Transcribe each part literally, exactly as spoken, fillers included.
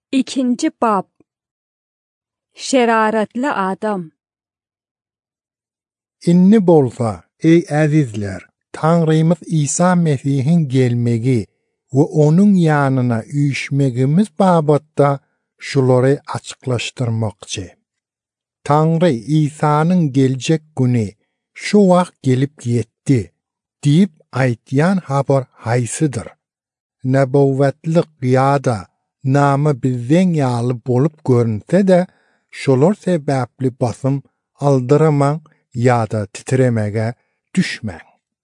İkinci bab. Şeraretli adam. İnni bolsa, ey azizler, Tanrımız İsa Mesih'in gelmegi ve onun yanına üyüşmegimiz babatta şuları açıklaştırmakçı. Tanrı İsa'nın gelecek günü şu vakt gelip yetti deyip aytyan haber haysıdır. Nebuvvetlik ya da namı bizden yalı bolup görünse de şolar sebepli basım aldıraman ya da titremege düşmen.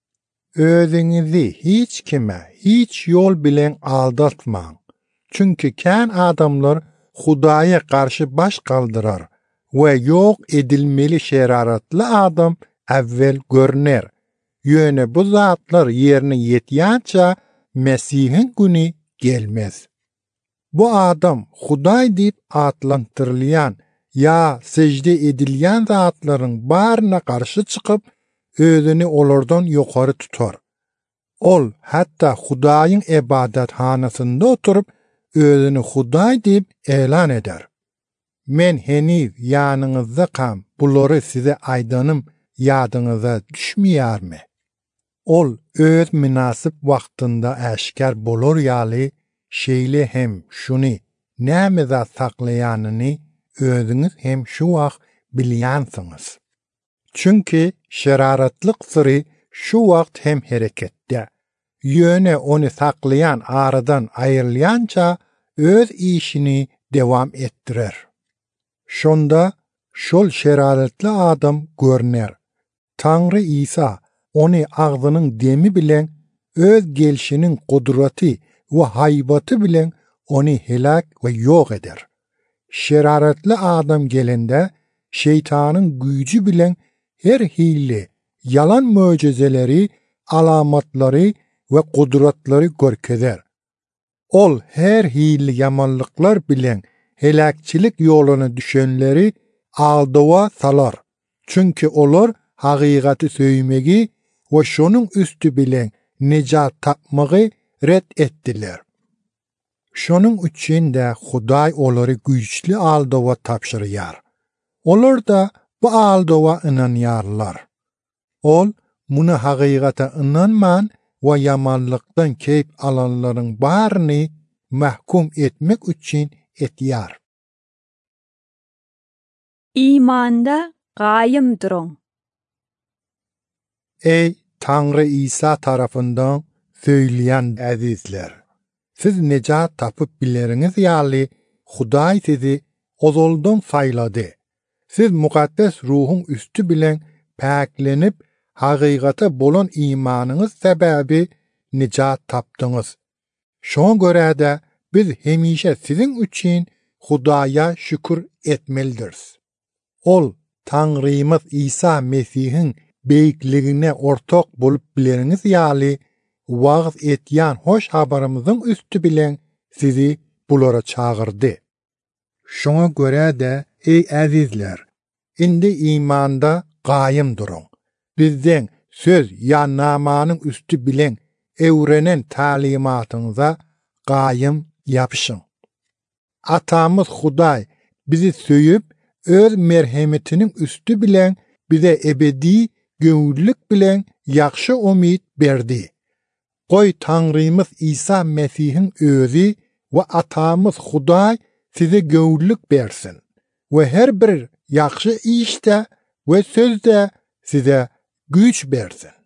Özünüzü hiç kime, hiç yol bilen aldatman. Çünkü kän adamlar Hudaya karşı baş kaldırar ve yok edilmeli şeraratlı adam evvel görünür. Yöne bu zatlar yerine yetiyanca Mesih'in günü gelmez. Bu adam Huday deyip adlandırılan ya secde edilyen zatların barına karşı çıkıp özünü olordan yukarı tutar. Ol hatta Huday'ın ibadethanasında oturup özünü Huday deyip elan eder. Men heniz yanınızda kam buları size aydanım yadınıza düşmeyar mı? Ol öz münasip vaktında aşkar bolor yali şeyle hem şunu nämeze saklayanını özünüz hem şu vakt bilyansınız. Çünkü şeraratlık sırrı şu vakt hem harekette. Yöne onu saklayan aradan ayrılyanca öz işini devam ettirir. Şonda şol şeraratlı adam görünür. Tanrı İsa onu ağzının demi bilen öz gelişinin kudreti ve haybatı bilen onu helak ve yok eder. Şeraratlı adam gelende şeytanın gücü bilen her hile, yalan mucizeleri, alamatları ve kudretleri görkeder. Ol her hile yamanlıklar bilen helakçilik yolunu düşenleri aldıva salar. Çünkü olur hakikati söymegi ve şonun üstü bilen necat tapmağı red ettiler. Şonun üçün de Huday onları güçlü aldıva tapşırıyar. Olur da bu aldıva inanyarlar. Ol, bunu hakikate inanman ve yamanlıktan keyip alanların barını mahkum etmek üçün etiyar. İmanda gayım durun. Ey Tanrı İsa tarafından söyleyen azizler! Siz necat tapıp bileriniz yali Huday sizi ozoldan sayladı. Siz mukaddes ruhun üstü bilen paklenip hakikate bolan imanınız sebebi necat tapdınız. Şoň göre de biz hemişe sizin üçün Hudaya şükür etmelidirz. Ol Tanrımız İsa Mesih'in beýikligine ortak bolup bileriniz yali wagt etýän hoş habarymyzyň üstü bilen sizi bulara çağırdy. Şoňa göre de ey azizler, indi imanda gaýym durun. Bizden söz ya namanyň üstü bilen ewrenen talimatyňyza gaýym ýapyşyň. Atamyz Huday bizi söýüp öz merhemetiniň üstü bilen bize ebedi göňüllük bilen ýakşy umyt berdi. Goý Tanrymyz İsa Mesih'in özü we atamyz Huday size göňüllük bersin we her bir ýakşy işde we sözde size güç bersin.